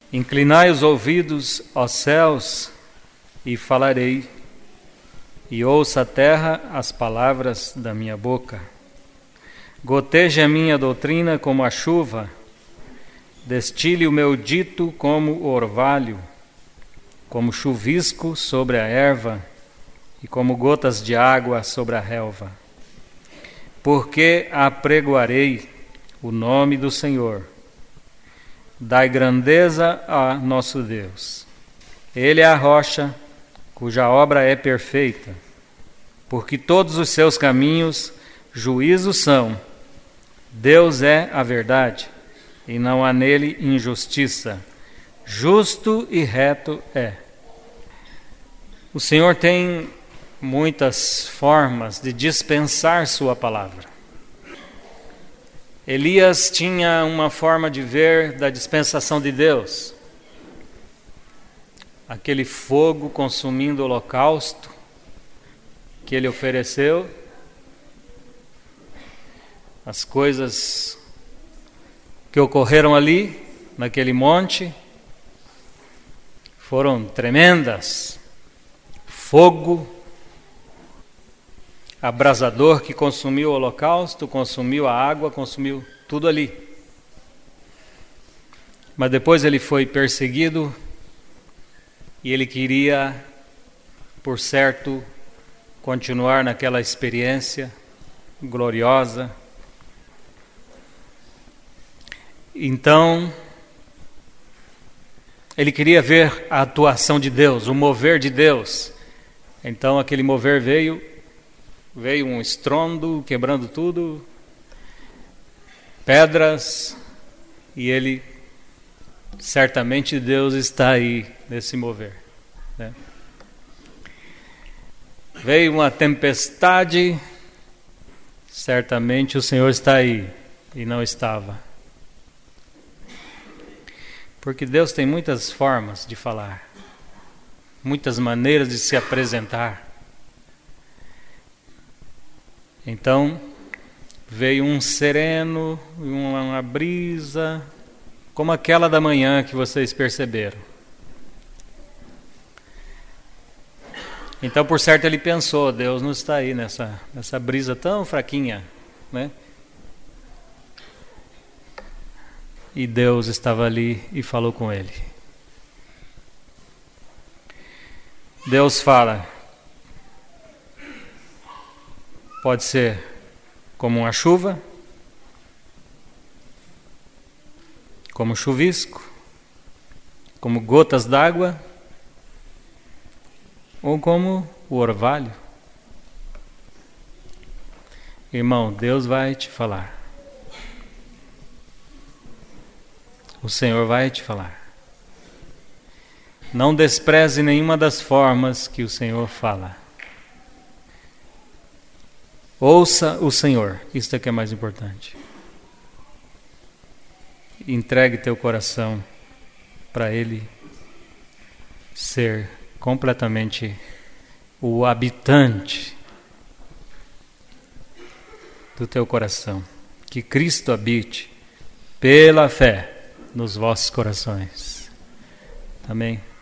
Inclinai os ouvidos, ó céus, e falarei, e ouça a terra as palavras da minha boca. Goteje a minha doutrina como a chuva, destile o meu dito como o orvalho, como chuvisco sobre a erva e como gotas de água sobre a relva. Porque apregoarei o nome do Senhor. Dai grandeza a nosso Deus. Ele é a rocha, cuja obra é perfeita, porque todos os seus caminhos juízos são. Deus é a verdade, e não há nele injustiça. Justo e reto é. O Senhor tem muitas formas de dispensar sua palavra. Elias tinha uma forma de ver da dispensação de Deus. Aquele fogo consumindo o holocausto que ele ofereceu, as coisas que ocorreram ali, naquele monte, foram tremendas. Fogo abrasador que consumiu o holocausto, consumiu a água, consumiu tudo ali. Mas depois ele foi perseguido e ele queria, por certo, continuar naquela experiência gloriosa. Então, ele queria ver a atuação de Deus, o mover de Deus. Então aquele mover veio um estrondo, quebrando tudo, pedras, e ele, certamente Deus está aí nesse mover, né? Veio uma tempestade, certamente o Senhor está aí, e não estava. Porque Deus tem muitas formas de falar, muitas maneiras de se apresentar. Então, veio um sereno, uma brisa, como aquela da manhã que vocês perceberam. Então, por certo, ele pensou, Deus não está aí nessa brisa tão fraquinha, né? E Deus estava ali e falou com ele. Deus fala. Pode ser como uma chuva, como chuvisco, como gotas d'água, ou como o orvalho. Irmão, Deus vai te falar. O Senhor vai te falar. Não despreze nenhuma das formas que o Senhor fala. Ouça o Senhor, isso é que é mais importante. Entregue teu coração para Ele ser completamente o habitante do teu coração. Que Cristo habite pela fé nos vossos corações. Amém?